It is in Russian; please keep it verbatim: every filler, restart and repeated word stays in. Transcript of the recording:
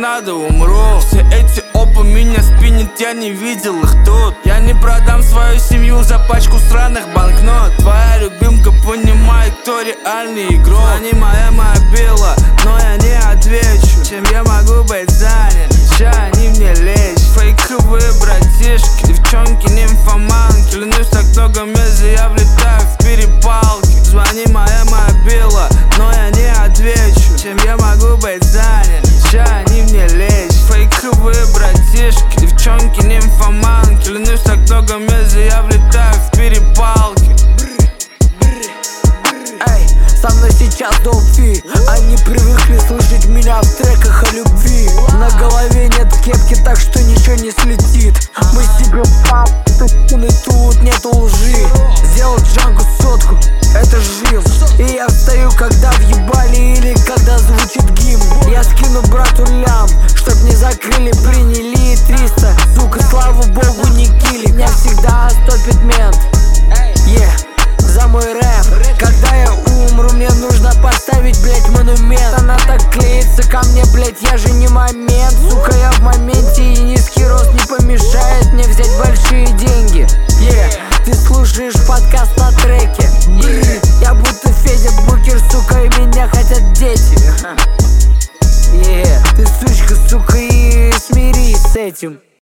надо, умру. Все эти опы меня спинят, я не видел их тут. Я не продам свою семью за пачку сраных банкнот. Твоя любимка понимает, кто реальный игрок. Звони моя мобила, но я не отвечу. Чем я могу быть занят? Ща они мне лечат. Фейковые братишки, девчонки, нимфоманки. Клянусь, так много мест, я влетаю в перепалки. Звони моя мобила, но я не отвечу. Чем я могу быть занят? Ща они мне лечат. Фейковые братишки, девчонки, нимфоманки. Клянусь, так много мест, я влетаю в перепалки. Эй, со мной сейчас долфи. Они привыкли слышать меня в треках о любви. На голове нет кепки, так что ничего не слетит. Мы себе пап, и тут нету лжи. Сделал Джангу сотку, это жил. И я встаю, когда въебали или когда звучит гимн. Я скину брату лям, чтоб не закрыли, приняли и триста. Сука, слава богу, не кили. Меня всегда стопит мент. Yeah, за мой рэп. Когда я умру, мне нужно поставить, блять, монумент. Она так клеится ко мне, блять, я же не момент. Сука, я в моменте, и низкий рост не помешает мне взять большие деньги. Yeah, ты слушаешь подкаст на треке. Yeah, я будто Федя Букер, сука, и меня хотят дети. Yeah, ты сучка, сука, и смирись с этим.